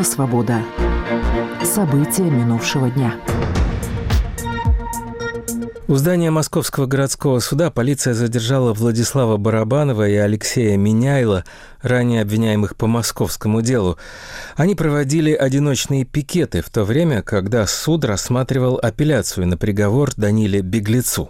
«Свобода». События минувшего дня. У здания Московского городского суда полиция задержала Владислава Барабанова и Алексея Миняйла, ранее обвиняемых по московскому делу. Они проводили одиночные пикеты в то время, когда суд рассматривал апелляцию на приговор Даниле Беглецу.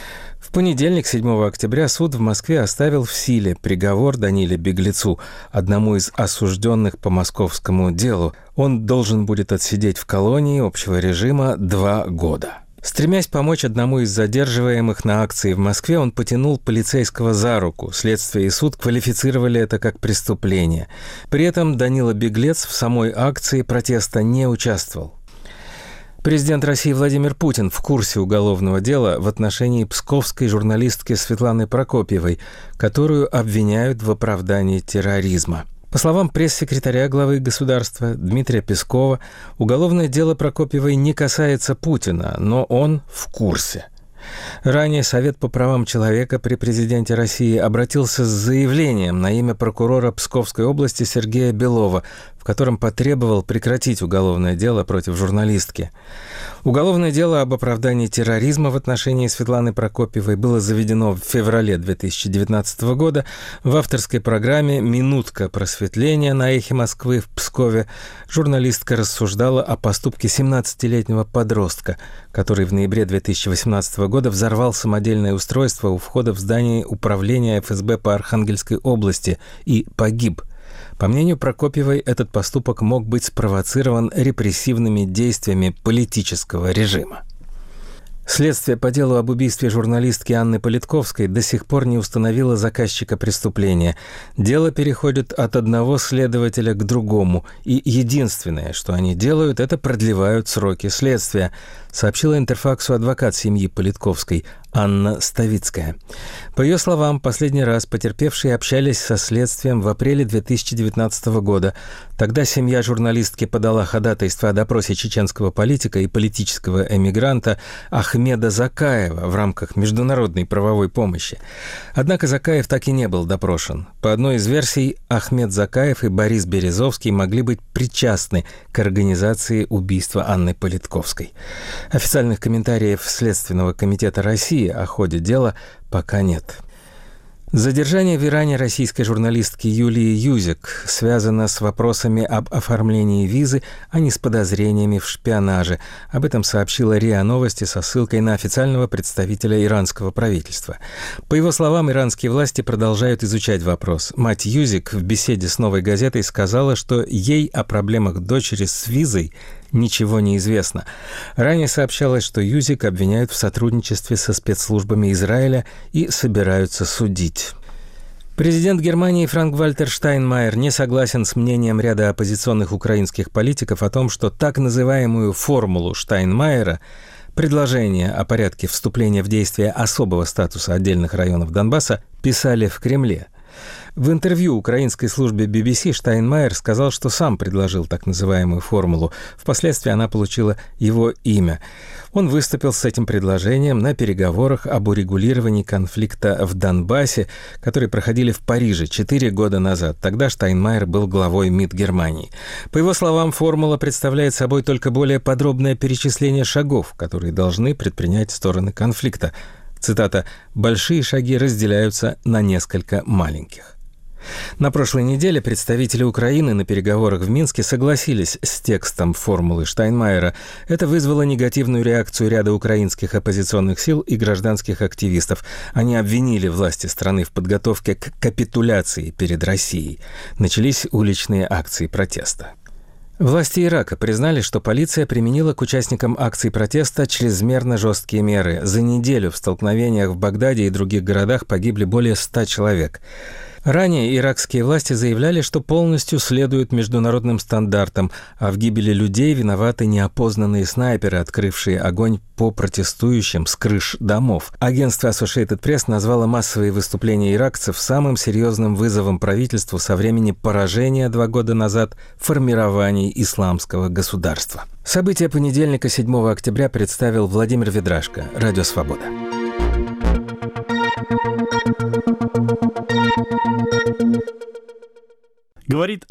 В понедельник, 7 октября, суд в Москве оставил в силе приговор Даниле Беглецу, одному из осужденных по московскому делу. Он должен будет отсидеть в колонии общего режима 2 года. Стремясь помочь одному из задерживаемых на акции в Москве, он потянул полицейского за руку. Следствие и суд квалифицировали это как преступление. При этом Данила Беглец в самой акции протеста не участвовал. Президент России Владимир Путин в курсе уголовного дела в отношении псковской журналистки Светланы Прокопьевой, которую обвиняют в оправдании терроризма. По словам пресс-секретаря главы государства Дмитрия Пескова, уголовное дело Прокопьевой не касается Путина, но он в курсе. Ранее Совет по правам человека при президенте России обратился с заявлением на имя прокурора Псковской области Сергея Белова, в котором потребовал прекратить уголовное дело против журналистки. Уголовное дело об оправдании терроризма в отношении Светланы Прокопьевой было заведено в феврале 2019 года. В авторской программе «Минутка просветления» на «Эхе Москвы» в Пскове журналистка рассуждала о поступке 17-летнего подростка, который в ноябре 2018 года взорвал самодельное устройство у входа в здание управления ФСБ по Архангельской области и погиб. По мнению Прокопьевой, этот поступок мог быть спровоцирован репрессивными действиями политического режима. Следствие по делу об убийстве журналистки Анны Политковской до сих пор не установило заказчика преступления. Дело переходит от одного следователя к другому, и единственное, что они делают, это продлевают сроки следствия, сообщила Интерфаксу адвокат семьи Политковской Анна Ставицкая. По ее словам, последний раз потерпевшие общались со следствием в апреле 2019 года. Тогда семья журналистки подала ходатайство о допросе чеченского политика и политического эмигранта Ахмеда Закаева в рамках международной правовой помощи. Однако Закаев так и не был допрошен. По одной из версий, Ахмед Закаев и Борис Березовский могли быть причастны к организации убийства Анны Политковской. Официальных комментариев Следственного комитета России о ходе дела пока нет. Задержание в Иране российской журналистки Юлии Юзик связано с вопросами об оформлении визы, а не с подозрениями в шпионаже. Об этом сообщила РИА Новости со ссылкой на официального представителя иранского правительства. По его словам, иранские власти продолжают изучать вопрос. Мать Юзик в беседе с «Новой газетой» сказала, что ей о проблемах дочери с визой ничего не известно. Ранее сообщалось, что Юзик обвиняют в сотрудничестве со спецслужбами Израиля и собираются судить. Президент Германии Франк-Вальтер Штайнмайер не согласен с мнением ряда оппозиционных украинских политиков о том, что так называемую формулу Штайнмайера, предложение о порядке вступления в действие особого статуса отдельных районов Донбасса, писали в Кремле. В интервью украинской службе BBC Штайнмайер сказал, что сам предложил так называемую формулу. Впоследствии она получила его имя. Он выступил с этим предложением на переговорах об урегулировании конфликта в Донбассе, которые проходили в Париже 4 года назад. Тогда Штайнмайер был главой МИД Германии. По его словам, формула представляет собой только более подробное перечисление шагов, которые должны предпринять стороны конфликта. Цитата: «Большие шаги разделяются на несколько маленьких». На прошлой неделе представители Украины на переговорах в Минске согласились с текстом формулы Штайнмайера. Это вызвало негативную реакцию ряда украинских оппозиционных сил и гражданских активистов. Они обвинили власти страны в подготовке к капитуляции перед Россией. Начались уличные акции протеста. Власти Ирака признали, что полиция применила к участникам акций протеста чрезмерно жесткие меры. За неделю в столкновениях в Багдаде и других городах погибли более 100 человек. Ранее иракские власти заявляли, что полностью следуют международным стандартам, а в гибели людей виноваты неопознанные снайперы, открывшие огонь по протестующим с крыш домов. Агентство Associated Press назвало массовые выступления иракцев самым серьезным вызовом правительству со времени поражения 2 года назад формирований исламского государства. События понедельника, 7 октября, представил Владимир Ведрашко, Радио Свобода. Говорит